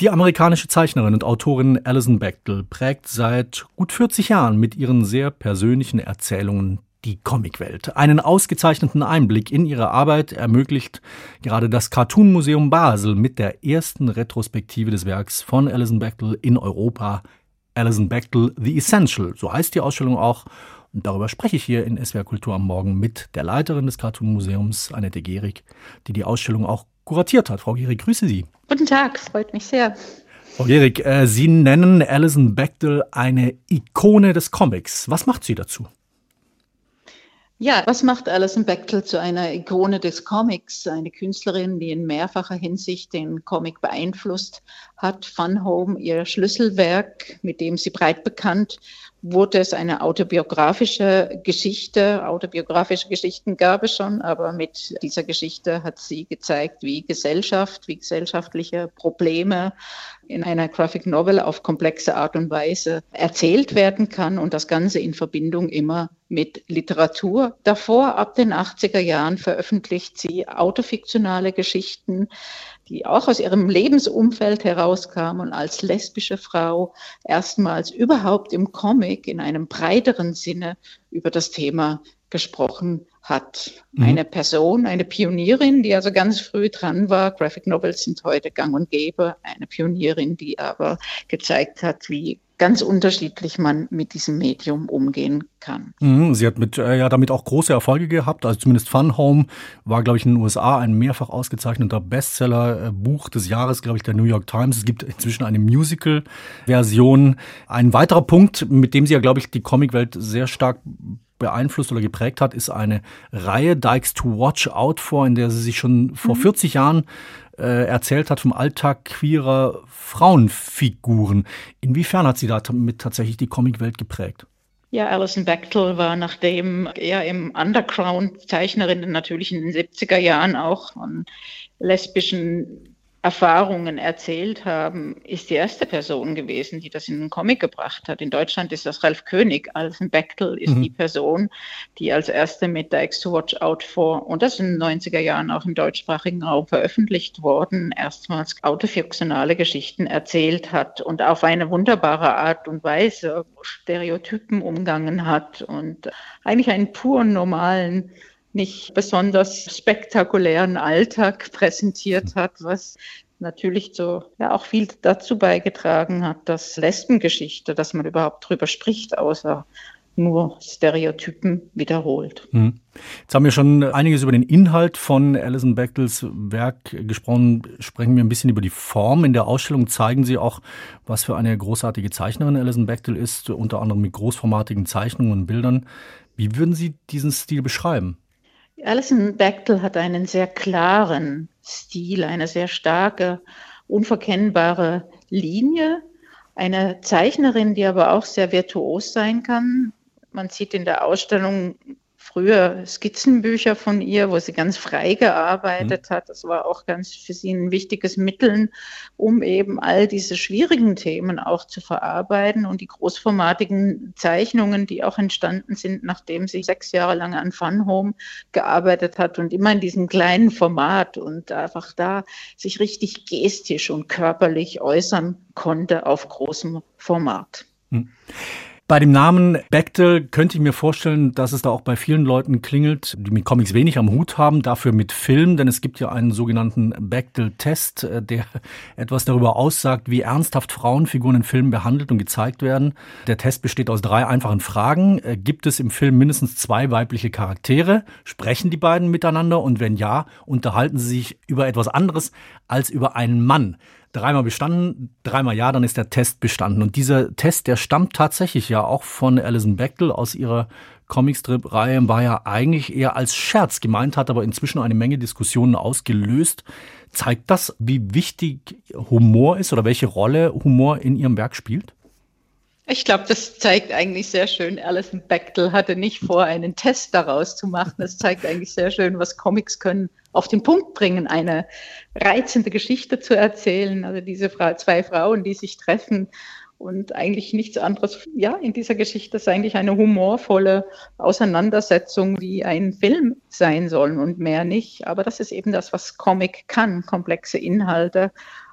Die amerikanische Zeichnerin und Autorin Alison Bechdel prägt seit gut 40 Jahren mit ihren sehr persönlichen Erzählungen die Comicwelt. Einen ausgezeichneten Einblick in ihre Arbeit ermöglicht gerade das Cartoon Museum Basel mit der ersten Retrospektive des Werks von Alison Bechdel in Europa. Alison Bechdel The Essential, so heißt die Ausstellung auch. Und darüber spreche ich hier in SWR Kultur am Morgen mit der Leiterin des Cartoon Museums, Annette Gehrig, die die Ausstellung auch kuratiert hat. Frau Gehrig, grüße Sie. Guten Tag, freut mich sehr. Frau Gehrig, Sie nennen Alison Bechdel eine Ikone des Comics. Was macht sie dazu? Ja, was macht Alison Bechdel zu einer Ikone des Comics? Eine Künstlerin, die in mehrfacher Hinsicht den Comic beeinflusst hat. Fun Home, ihr Schlüsselwerk, mit dem sie breit bekannt wurde, es eine autobiografische Geschichte. Autobiografische Geschichten gab es schon, aber mit dieser Geschichte hat sie gezeigt, wie gesellschaftliche Probleme in einer Graphic Novel auf komplexe Art und Weise erzählt werden kann und das Ganze in Verbindung immer mit Literatur. Davor, ab den 80er Jahren, veröffentlicht sie autofiktionale Geschichten, die auch aus ihrem Lebensumfeld herauskamen und als lesbische Frau erstmals überhaupt im Comic in einem breiteren Sinne über das Thema gesprochen hat. Eine Person, eine Pionierin, die also ganz früh dran war. Graphic Novels sind heute gang und gäbe. Eine Pionierin, die aber gezeigt hat, wie ganz unterschiedlich man mit diesem Medium umgehen kann. Sie hat damit auch große Erfolge gehabt. Also zumindest Fun Home war, glaube ich, in den USA ein mehrfach ausgezeichneter Bestseller, Buch des Jahres, glaube ich, der New York Times. Es gibt inzwischen eine Musical-Version. Ein weiterer Punkt, mit dem sie ja, glaube ich, die Comicwelt sehr stark beeinflusst oder geprägt hat, ist eine Reihe Dykes to Watch Out for, in der sie sich schon vor 40 Jahren erzählt hat vom Alltag queerer Frauenfiguren. Inwiefern hat sie damit tatsächlich die Comicwelt geprägt? Ja, Alison Bechdel war, nachdem eher im Underground Zeichnerinnen natürlich in den 70er Jahren auch von lesbischen Erfahrungen erzählt haben, ist die erste Person gewesen, die das in den Comic gebracht hat. In Deutschland ist das Ralf König. Alison Bechdel ist die Person, die als erste mit Dykes to Watch Out for, und das in den 90er Jahren auch im deutschsprachigen Raum veröffentlicht worden, erstmals autofiktionale Geschichten erzählt hat und auf eine wunderbare Art und Weise Stereotypen umgangen hat und eigentlich einen puren, normalen, nicht besonders spektakulären Alltag präsentiert hat, was natürlich auch viel dazu beigetragen hat, dass Lesbengeschichte, dass man überhaupt drüber spricht, außer nur Stereotypen wiederholt. Jetzt haben wir schon einiges über den Inhalt von Alison Bechdels Werk gesprochen. Sprechen wir ein bisschen über die Form. In der Ausstellung zeigen Sie auch, was für eine großartige Zeichnerin Alison Bechdel ist, unter anderem mit großformatigen Zeichnungen und Bildern. Wie würden Sie diesen Stil beschreiben? Alison Bechdel hat einen sehr klaren Stil, eine sehr starke, unverkennbare Linie. Eine Zeichnerin, die aber auch sehr virtuos sein kann. Man sieht in der Ausstellung früher Skizzenbücher von ihr, wo sie ganz frei gearbeitet hat. Das war auch ganz für sie ein wichtiges Mittel, um eben all diese schwierigen Themen auch zu verarbeiten. Und die großformatigen Zeichnungen, die auch entstanden sind, nachdem sie 6 Jahre lang an Fun Home gearbeitet hat und immer in diesem kleinen Format und einfach da sich richtig gestisch und körperlich äußern konnte auf großem Format. Bei dem Namen Bechdel könnte ich mir vorstellen, dass es da auch bei vielen Leuten klingelt, die mit Comics wenig am Hut haben, dafür mit Film, denn es gibt ja einen sogenannten Bechdel-Test, der etwas darüber aussagt, wie ernsthaft Frauenfiguren in Filmen behandelt und gezeigt werden. Der Test besteht aus 3 einfachen Fragen. Gibt es im Film mindestens 2 weibliche Charaktere? Sprechen die beiden miteinander? Und wenn ja, unterhalten sie sich über etwas anderes als über einen Mann? 3-mal bestanden, 3-mal ja, dann ist der Test bestanden. Und dieser Test, der stammt tatsächlich ja auch von Alison Bechdel aus ihrer Comicstrip-Reihe, war ja eigentlich eher als Scherz gemeint, hat aber inzwischen eine Menge Diskussionen ausgelöst. Zeigt das, wie wichtig Humor ist oder welche Rolle Humor in ihrem Werk spielt? Ich glaube, das zeigt eigentlich sehr schön, Alison Bechdel hatte nicht vor, einen Test daraus zu machen. Das zeigt eigentlich sehr schön, was Comics können auf den Punkt bringen, eine reizende Geschichte zu erzählen. Also diese 2 Frauen, die sich treffen und eigentlich nichts anderes, ja, in dieser Geschichte ist eigentlich eine humorvolle Auseinandersetzung, wie ein Film sein soll und mehr nicht. Aber das ist eben das, was Comic kann, komplexe Inhalte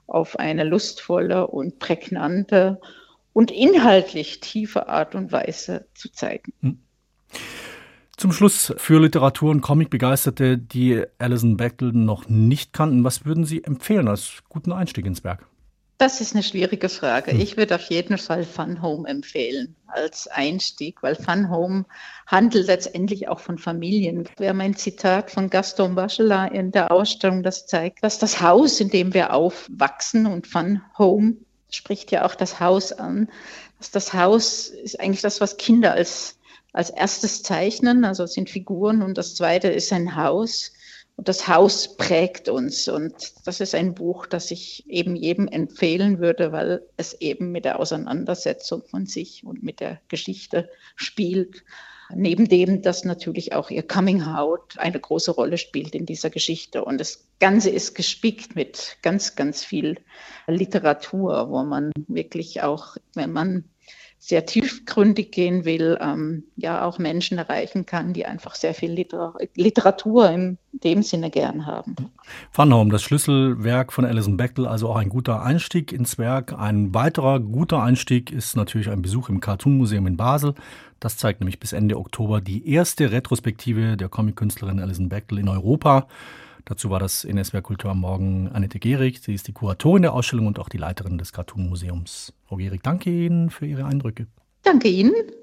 auf eine lustvolle und prägnante und inhaltlich tiefe Art und Weise zu zeigen. Zum Schluss für Literatur- und Comic-Begeisterte, die Alison Bechdel noch nicht kannten, was würden Sie empfehlen als guten Einstieg ins Werk? Das ist eine schwierige Frage. Ich würde auf jeden Fall Fun Home empfehlen als Einstieg, weil Fun Home handelt letztendlich auch von Familien. Wir haben ein Zitat von Gaston Bachelard in der Ausstellung, das zeigt, dass das Haus, in dem wir aufwachsen, und Fun Home spricht ja auch das Haus an, dass das Haus ist eigentlich das, was Kinder als erstes zeichnen, also es sind Figuren, und das zweite ist ein Haus. Und das Haus prägt uns, und das ist ein Buch, das ich eben jedem empfehlen würde, weil es eben mit der Auseinandersetzung von sich und mit der Geschichte spielt. Neben dem, dass natürlich auch ihr Coming Out eine große Rolle spielt in dieser Geschichte. Und das Ganze ist gespickt mit ganz, ganz viel Literatur, wo man wirklich auch, wenn man sehr tiefgründig gehen will, ja auch Menschen erreichen kann, die einfach sehr viel Literatur in dem Sinne gern haben. Fun Home, das Schlüsselwerk von Alison Bechdel, also auch ein guter Einstieg ins Werk. Ein weiterer guter Einstieg ist natürlich ein Besuch im Cartoon Museum in Basel. Das zeigt nämlich bis Ende Oktober die erste Retrospektive der Comic-Künstlerin Alison Bechdel in Europa. Dazu war das in SWR Kultur am Morgen Annette Gehrig. Sie ist die Kuratorin der Ausstellung und auch die Leiterin des Cartoon Museums. Frau Gehrig, danke Ihnen für Ihre Eindrücke. Danke Ihnen.